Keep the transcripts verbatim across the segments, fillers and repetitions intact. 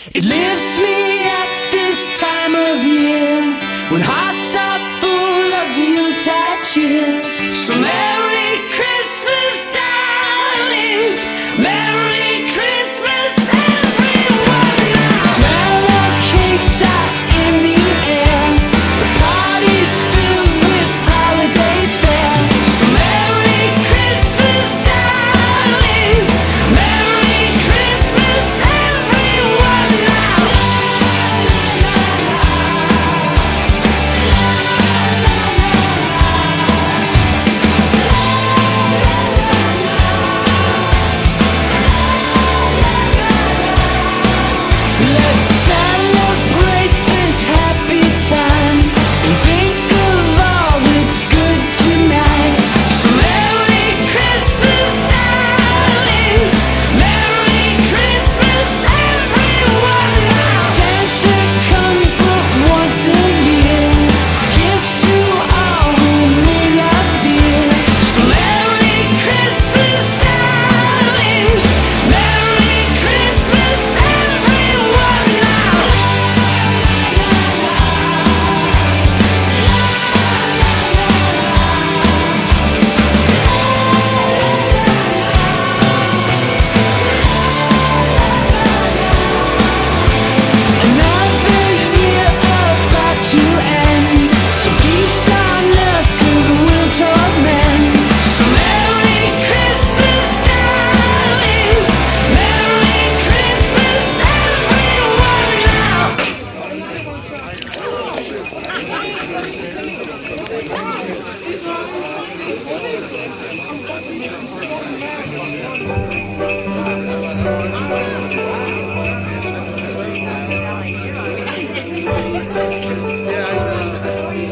It lifts me at this time of year when hearts are full of Yuletide cheer. So Merry Christmas, darlings. Merry Christmas, everyone. Smell of cakes out in the air. The party's filled with holiday fare. So Merry Christmas, darlings. Merry Christmas, everyone now. Let's celebrate this happy time and think of all that's good tonight. So Merry Christmas, darlings. Merry Christmas, everyone now. Santa comes but once a year, gifts to all whom we love dear. So Merry Christmas, darlings. Merry Christmas, everyone now. Another year about to end, so peace on earth, goodwill toward men. So Merry Christmas, darlings. Merry Christmas, everyone now.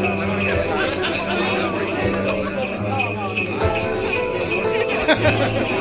Yeah, I know.